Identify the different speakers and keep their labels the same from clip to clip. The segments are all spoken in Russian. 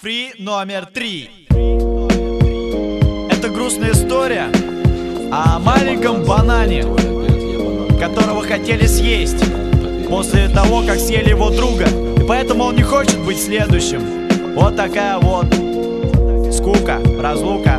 Speaker 1: Фри номер 3. Это грустная история о маленьком банане, которого хотели съесть после того, как съели его друга. И поэтому он не хочет быть следующим. Вот такая вот скука, разлука,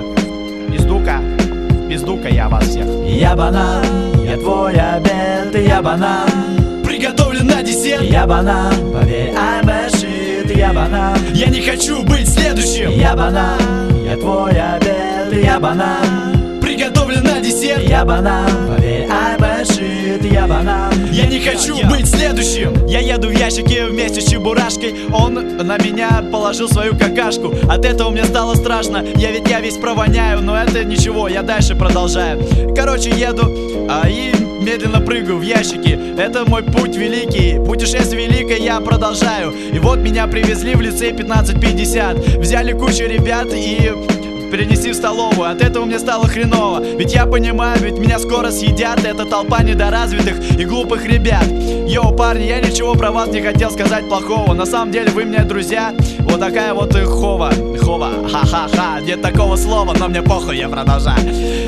Speaker 1: пиздука я вас всех.
Speaker 2: Я банан, я твой обед, я банан,
Speaker 1: Приготовлен на десерт.
Speaker 2: я банан, поверь, I'm a shit, я банан,
Speaker 1: Я не хочу быть следующим.
Speaker 2: я банан, я твой обед, я банан,
Speaker 1: Приготовлен на десерт.
Speaker 2: я банан, поверь, I'm a shit, я банан.
Speaker 1: Я не хочу быть следующим. Я еду в ящике вместе с Чебурашкой. Он на меня положил свою какашку. От этого мне стало страшно. Я весь провоняю, но это ничего, я дальше продолжаю. Короче, еду и медленно прыгаю в ящики. Это мой путь великий, путешествие великое я продолжаю. И вот меня привезли в лицей 1550. Взяли кучу ребят и перенеси в столовую. От этого мне стало хреново. Ведь я понимаю, ведь меня скоро съедят. Это толпа недоразвитых и глупых ребят. Йоу, парни, я ничего про вас не хотел сказать плохого. На самом деле вы мне друзья. Вот такая вот хова. Ха-ха-ха, нет такого слова, но мне похуй, я продолжаю.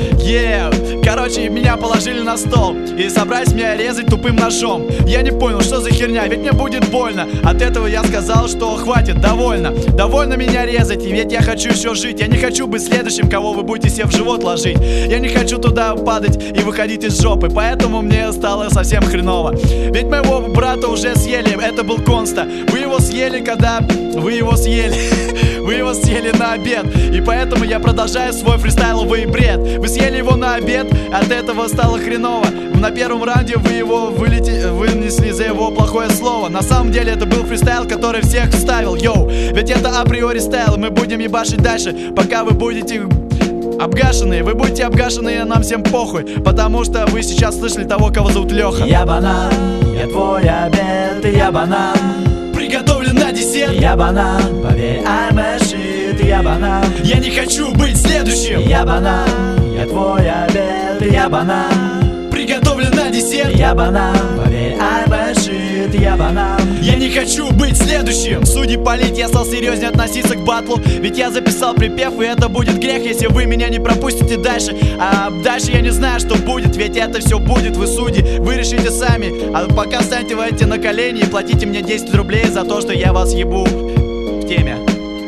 Speaker 1: Короче, меня положили на стол и собрались меня резать тупым ножом. Я не понял, что за херня, ведь мне будет больно. От этого я сказал, что хватит, довольно. Довольно меня резать, ведь я хочу еще жить. Я не хочу быть следующим, кого вы будете себе в живот ложить. Я не хочу туда падать и выходить из жопы. Поэтому мне стало совсем хреново. Ведь моего брата уже съели, это был Конста. Вы его съели, когда вы его съели. Вы его съели на обед. И поэтому я продолжаю свой фристайловый бред. Вы съели его на обед, от этого стало хреново. На первом раунде вы его вынесли за его плохое слово. На самом деле это был фристайл, который всех вставил. Йоу, ведь это априори стайл. И мы будем ебашить дальше, пока вы будете обгашенные. Вы будете обгашенные, нам всем похуй. Потому что вы сейчас слышали того, кого зовут Леха.
Speaker 2: Я банан, я твой обед, я банан,
Speaker 1: Приготовлен на десерт.
Speaker 2: я банан, поверь, I'm a shit, я банан,
Speaker 1: Я не хочу быть следующим.
Speaker 2: я банан, я твой обед, я банан,
Speaker 1: Приготовлен на десерт.
Speaker 2: я банан, поверь, I'm a shit, я банан.
Speaker 1: Я не хочу быть следующим. Судьи полить, я стал серьезнее относиться к батлу. Ведь я записал припев, и это будет грех, если вы меня не пропустите дальше. А дальше я не знаю, что будет, ведь это все будет. Вы судьи, вы решите сами. А пока встаньте на колени и платите мне 10 рублей за то, что я вас ебу в теме.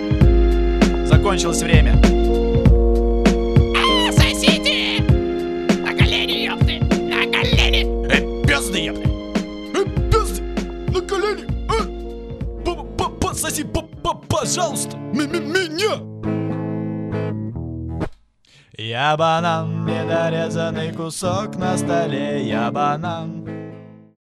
Speaker 1: Закончилось время.
Speaker 3: Соседи! На колени, ёпты! На колени!
Speaker 1: Пизды, ёпты! Пизды! На колени! Пососи, пожалуйста! Меня! Я банан, недорезанный кусок на столе. Я банан.